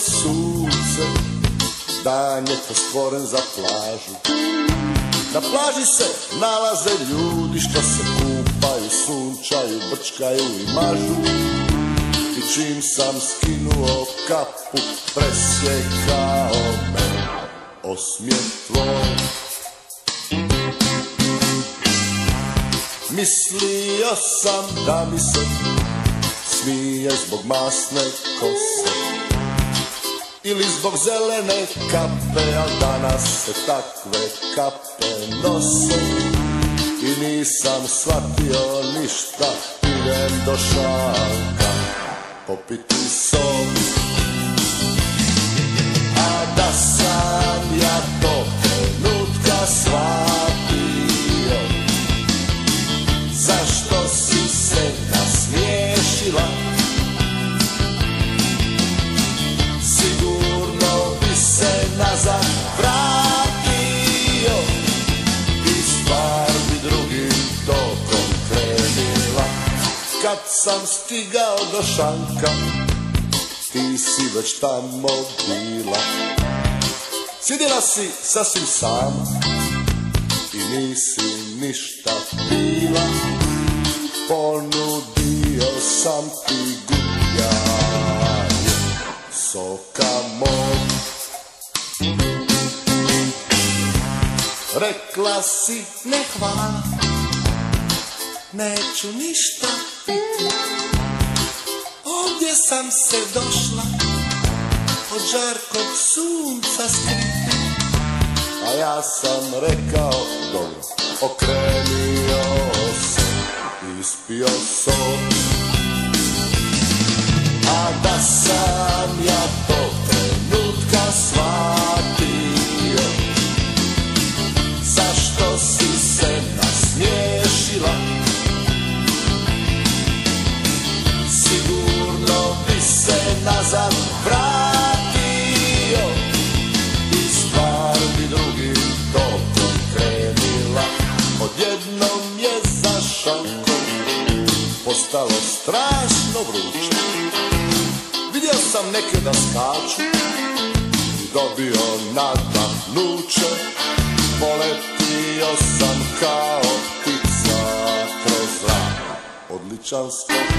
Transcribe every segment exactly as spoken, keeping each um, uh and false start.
sunce, dan je to stvoren za plažu. Na plaži se nalaze ljudi što se kupaju, sunčaju, brčkaju i mažu. I čim sam skinuo kapu, presjekao me osmijeh tvoj. Mislio sam da mi se smije zbog masne kose ili zbog zelene kape, al danas se takve kape nose. I nisam shvatio ništa, idem do šanka popiti sol. A da sam ja tog trenutka shvatio, zašto si se nasmiješila, sigurno bi se nazad vratio i stvar bi drugim tokom krenila. Kad sam stigao do šanka, ti si već tamo bila. Sjedila si sasvim sama i nisi ništa pila. Ponudio sam ti gubljanje soka mog. Rekla si ne hvala, neću ništa piti. Ovdje sam se došla od žarkog sunca skriti. A ja sam rekao dobro, okrenio se, ispio sok. A da sam ja tog trenutka shvatio, zašto si se nasmiješila, sigurno bi se nazad vratio i stvar bi drugim tokom krenila. Odjednom je za šankom postalo strašno vruće. Vidio sam neke da skaču i dobio nadahnuće. Poletio sam kao ptica kroz zrak, odličan skok.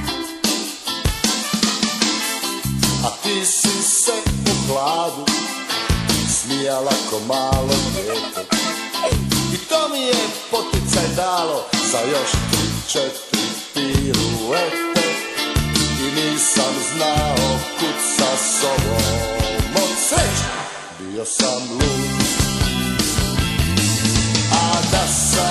A ti si se u hladu smijala ko malo dijete. I to mi je poticaj dalo za još tri, četiri piruete. I nisam znao kud sa sobom od sreće, bio sam lud. A da sam